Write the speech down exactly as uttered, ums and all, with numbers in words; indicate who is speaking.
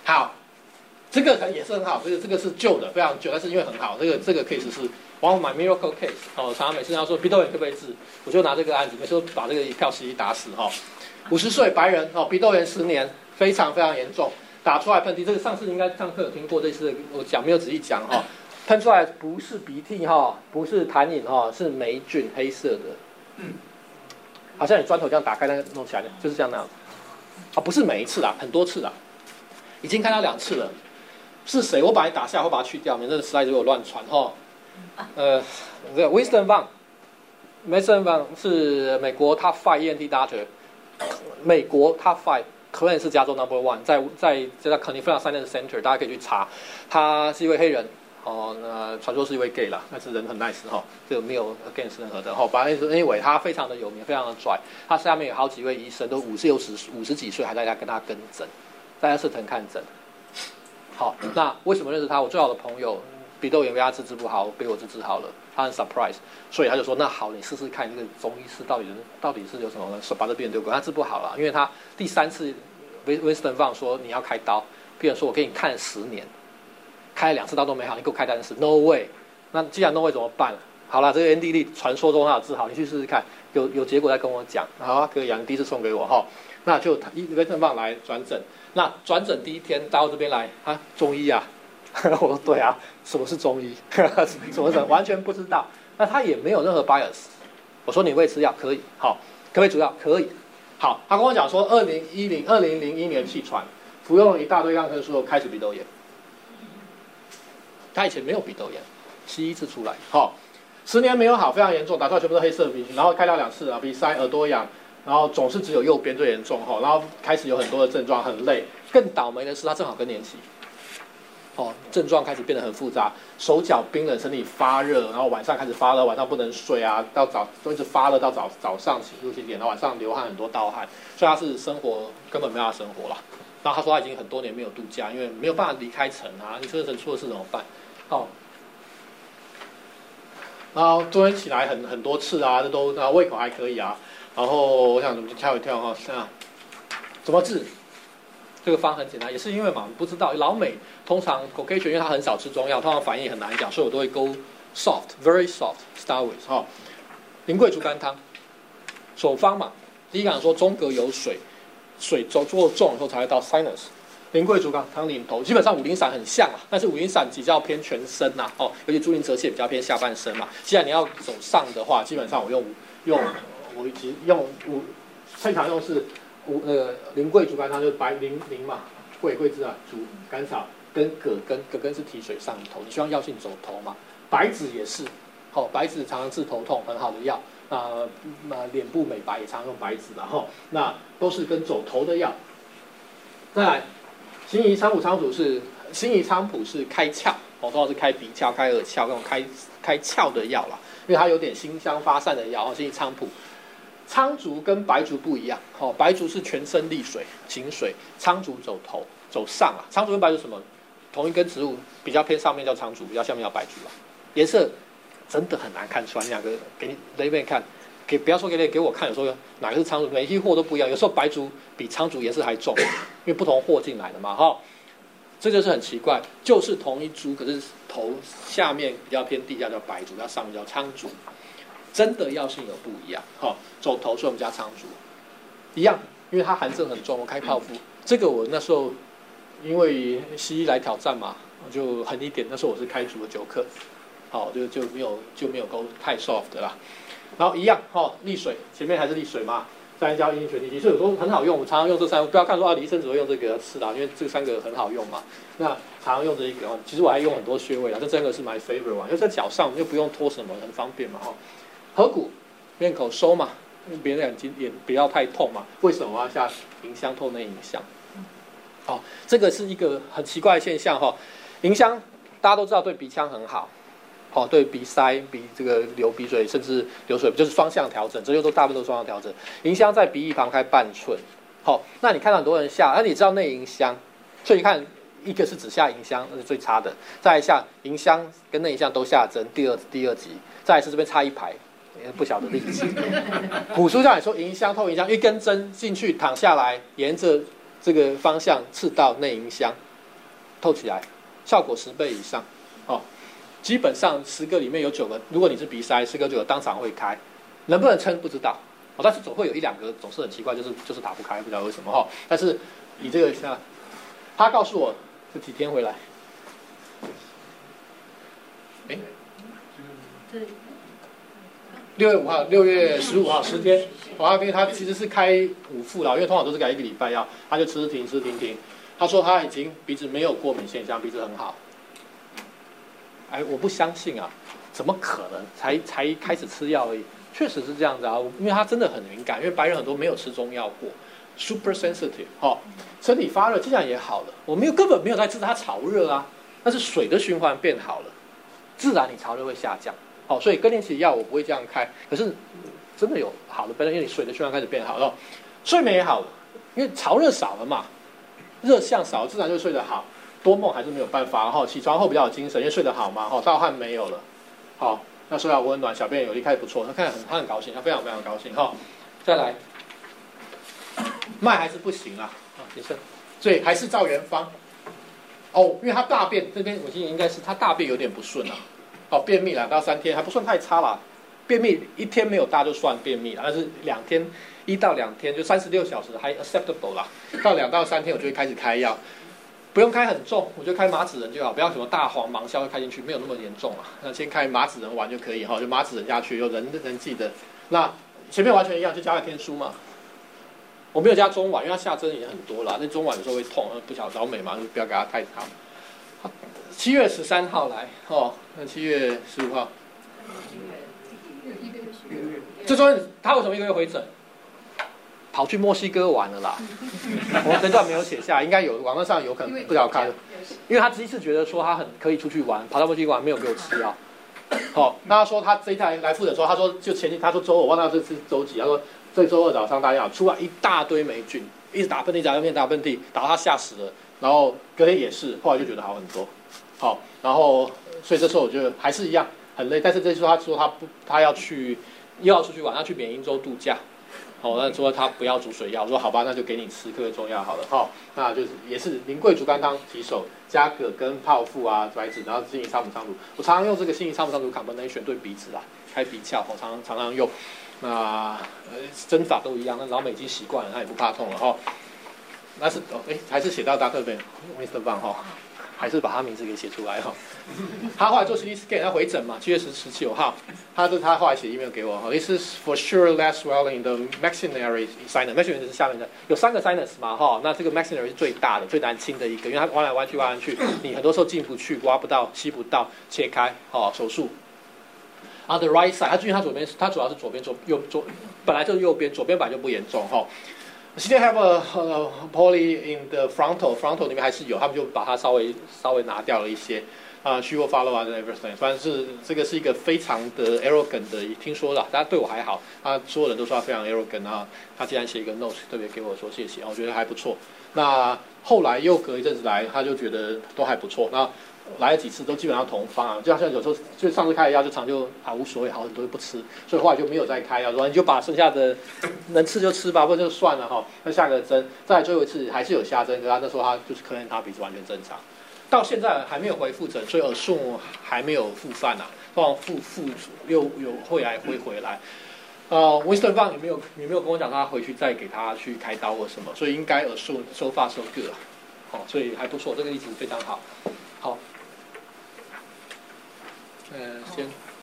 Speaker 1: 好，这个也是很好，这个这个是旧的，非常旧，但是因为很好，这个这个 case 是 one of my miracle case。哦，常常每次要说鼻窦炎可不可以治，我就拿这个案子，每次都把这个一票西医打死哈。五十岁白人哦，鼻窦炎十年，非常非常严重，打出来喷嚏，这个上次应该上课有听过，这次我讲没有仔细讲哈。喷出来不是鼻涕哈，不是痰饮哈，是霉菌，黑色的。嗯，好像你砖头这样打开，那个弄起来的，就是这样那样。啊，不是每一次啦，很多次啦，已经看到两次了。是谁？我把你打下，我把它去掉，免得实在如果乱传哈。呃，这个 Winston Van，Winston Van 是美国 Top Five E N T Doctor， 美国 Top Five。可能是加州 Number One， 在在在 California Science Center， 大家可以去查。他是一位黑人，哦，那传说是一位 gay 啦，但是人很 nice 哈、哦，这个没有 against 任何的哈。反正 anyway， 他非常的有名，非常的拽。他下面有好几位医生，都五十六十五十几岁，还在家跟他跟诊，在他社团看诊。好，那为什么认识他？我最好的朋友鼻窦炎被他治治不好，被我治治好了，他很 surprise， 所以他就说：“那好，你试试看，这个中医师到底到底是有什么呢？把这病人丢过，他治不好了，因为他第三次 Winston Van 说你要开刀，病人说我给你看十年，开了两次刀都没好，你给我开单次 ，no way。那既然 no way 怎么办？好了，这个 N D D 传说中他有治好，你去试试看，有有结果再跟我讲。好，可以啊，你第一次送给我哈，那就 Winston Van 来转诊。那转诊第一天到这边来啊，中医啊。”我说对啊，什么是中医？什么是完全不知道。那他也没有任何 bias。我说你会吃药可以，好，可不可以煮药可以，好。他跟我讲说，二零一零二零零一年气喘，服用了一大堆抗生素，开始鼻窦炎。他以前没有鼻窦炎，西医治出来，好，十年没有好，非常严重，打出来全部是黑色的鼻涕，然后开刀两次啊，鼻塞、耳朵痒，然后总是只有右边最严重哈，然后开始有很多的症状，很累。更倒霉的是他正好更年期。哦，症状开始变得很复杂，手脚冰冷，身体发热，然后晚上开始发热，晚上不能睡啊，到早都一直发热到早早上起入起点，然后晚上流汗很多盗汗，所以他是生活根本没办法生活了。然后他说他已经很多年没有度假，因为没有办法离开城啊，你这个城出了事怎么办？哦，然后昨天起来很很多次啊，这都然后胃口还可以啊，然后我想怎么跳一跳哈，这样怎么治？这个方很简单，也是因为嘛不知道老美通常 Caucasian 因为他很少吃中药，通常反应很难讲，所以我都会 go soft very soft start with 哈、哦。苓桂竹甘汤，手方嘛，第一讲说中隔有水，水做做重以后才会到 sinus。苓桂竹甘汤领头，基本上五苓散很像啊，但是五苓散比较偏全身呐、啊，哦，尤其猪苓泽泻比较偏下半身嘛。既然你要走上的话，基本上我用用我其实用五最常用是。五那个苓桂竹甘汤就是白苓苓嘛，桂桂枝啊，竹甘草跟葛根，葛根是提水上头，你希望药性走头嘛。白芷也是，好、哦，白芷常常治头痛，很好的药。呃，呃，脸部美白也常用白芷的哈、哦，那都是跟走头的药。再来，辛夷菖蒲仓主是辛夷菖蒲是开窍，哦，通常是开鼻窍、开耳窍那种开开窍的药啦，因为它有点馨香发散的药，哦，辛夷菖蒲。苍竹跟白竹不一样，哦，白竹是全身利水、行水，苍竹走头、走上啊。苍竹跟白竹什么？同一根植物，比较偏上面叫苍竹，比较下面叫白竹啊。颜色真的很难看出来，两个给你那边看，给不要说给你给我看，有时候哪个是苍竹，每一货都不一样。有时候白竹比苍竹颜色还重，因为不同货进来的嘛，哈、哦。这就是很奇怪，就是同一株，可是头下面比较偏地下叫白竹，它上面叫苍竹。真的药性有不一样，好、哦，走头所以我们加苍竹，一样，因为它寒症很重，我开泡敷，这个我那时候因为西医来挑战嘛，我就狠一点，那时候我是开足了九克，好、哦，就就没有就没有够太 soft 的啦，然后一样，哈、哦，利水，前面还是利水嘛，再加阴血利气，所以有时候很好用，我常常用这三个，不要看说啊，李医生只会用这个吃啦，因为这三个很好用嘛，那常常用这一个，其实我还用很多穴位啦，这三个是 my favorite one，因为在脚上又不用拖什么，很方便嘛，哈、哦。合谷面口收嘛，别人眼睛眼不要太痛嘛。为什么我要下迎香透内迎香？好、哦，这个是一个很奇怪的现象哈、哦。迎香大家都知道对鼻腔很好，好、哦、对鼻塞、鼻这个流鼻水甚至流水就是双向调整，这些都大部分都双向调整。迎香在鼻翼旁开半寸，好、哦，那你看到很多人下，那你知道内迎香，所以你看一个是只下迎香，那是最差的，再来下迎香跟内迎香都下针，第二第二级，再来是这边插一排。不晓得例子，古书上也说迎香透迎香，一根针进去躺下来，沿着这个方向刺到内迎香， 透起来，效果十倍以上，哦，基本上十个里面有九个，如果你是鼻塞，十个九个当场会开，能不能撑不知道，哦，但是总会有一两个总是很奇怪，就是就是打不开，不知道为什么哈、哦。但是以这个像他告诉我这几天回来，哎，六月五号，六月十五号，十天。我那边他其实是开五副啦，因为通常都是改一个礼拜药，他就吃停吃停停。他说他已经鼻子没有过敏现象，鼻子很好。哎，我不相信啊，怎么可能？才才开始吃药而已，确实是这样子啊，因为他真的很敏感，因为白人很多没有吃中药过 ，super sensitive， 哦，身体发热，这样也好了。我没有根本没有在治他潮热啊，但是水的循环变好了，自然你潮热会下降。好、哦，所以更年期药我不会这样开，可是真的有好的，因为你水的循环开始变好了，睡眠也好了，因为潮热少了嘛，热象少了，自然就睡得好。多梦还是没有办法，然后起床后比较有精神，因为睡得好嘛，哈，盗汗没有了，好，那睡到温暖，小便有力，开始不错，他看很他很高兴，他非常非常高兴，哈，再来，脉还是不行啊，啊，也是，所以还是照原方，哦，因为他大便这边我记得应该是他大便有点不顺啊，哦，便秘两到三天还不算太差啦，便秘一天没有大就算便秘了，但是两天一到两天就三十六小时还 acceptable 啦，到两到三天我就会开始开药。不用开很重，我就开麻子仁就好，不要什么大黄芒硝开进去，没有那么严重啊。那先开麻子仁丸就可以哈，就麻子仁下去，有人人记得。那前面完全一样，就加了天书嘛。我没有加中脘，因为它下针也很多啦，那中烷有时候会痛，不晓得老美嘛，就不要给它太长。七月十三号来哦，那七月十五号。这中间他为什么一个月回诊？跑去墨西哥玩了啦，我这段没有写下，应该有网络上有可能不晓得看，因为他第一次觉得说他很可以出去玩，跑到墨西哥玩没有给我吃药，好、哦，那他说他这一台来复诊的时候，他说就前天他说周我忘了这是周几，他说这周二早上大家好出来一大堆霉菌，一直打喷嚏打喷嚏打喷嚏，打到他吓死了，然后隔天也是，后来就觉得好很多，好、哦，然后所以这时候我觉得还是一样很累，但是这次他说他不他要去又要出去玩，要去缅因州度假。好、哦，那说他不要煮水药，我说好吧，那就给你吃颗中药好了。好、哦，那就是也是苓桂竹甘汤洗手，加葛根泡附啊白芷，然后辛夷沙姆桑竹。我常常用这个辛夷沙姆桑竹 combination 对鼻子啦，开鼻窍，我常常常常用。那呃针法都一样，那老美已经习惯了，他也不怕痛了哈、哦。那是哦，哎，还是写到大特本 Mister Bang 哈、哦，还是把他名字给写出来哈、哦。他后来做 C T scan， 他回诊嘛，七月十十九号，他的他后来写 email 给我，哈 ，This is for sure less swelling in the maxillary sinus。maxillary 是下面的，有三个 sinus 嘛，哈，那这个 maxillary 是最大的、最难清的一个，因为它弯来弯去、弯来弯去，你很多时候进不去、挖不到、吸不到，切开，哦，手术。On the right side， 他最近他左边，他主要是左边左右左，本来就是右边，左边本来就不严重，哈。Still have a, a poly in the frontal，frontal 里面还是有，他们就把它稍微稍微拿掉了一些。啊 ，she will follow us and everything。反正是这个是一个非常的 arrogant 的，听说了，大家对我还好，他所有人都说他非常 arrogant 啊。他竟然写一个 note 特别给我说谢谢，我觉得还不错。那后来又隔一阵子来，他就觉得都还不错。那来了几次都基本上同方啊，就好像有时候就上次开的药就常就啊无所谓，好很多就不吃，所以后来就没有再开药，说你就把剩下的能吃就吃吧，不然就算了哈。那下个针，再来最后一次还是有下针，可是他那时候他就是可能他鼻子完全正常。到现在还没有回复诊，所以耳顺还没有复犯啊，通常复复又有会来会回来。呃 ，Winston Bang 也没有也没有跟我讲他回去再给他去开刀或什么，所以应该耳顺 so far so good 啊，哦，所以还不错，这个例子非常好。好，呃，先。